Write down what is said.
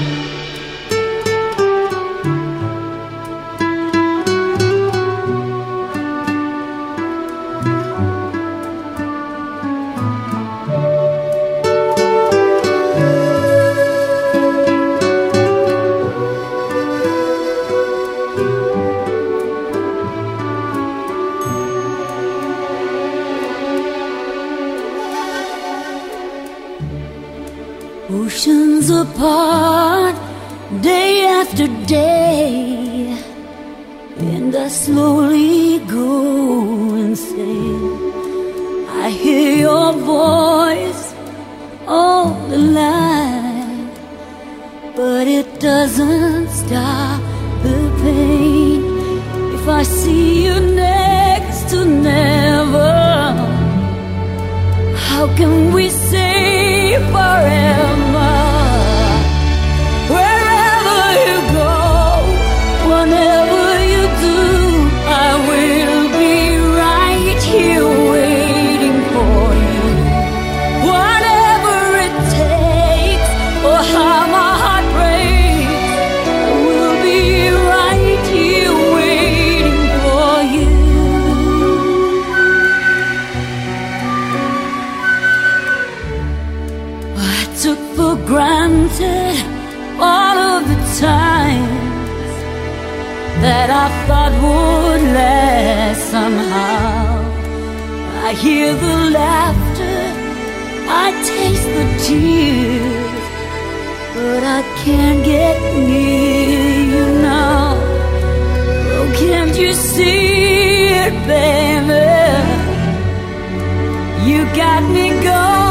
Oceans apart, day after day, and I slowly go insane. I hear your voice all the line, but it doesn't stop the pain. If I see you next to never, how can we say forever? Wherever you go, whenever you do, I will be right here waiting for you. Whatever it takes, or how my heart breaks, I will be right here waiting for you. I took for granted all of the times that I thought would last somehow. I hear the laughter, I taste the tears, but I can't get near you now. Oh, can't you see it, baby? You got me going.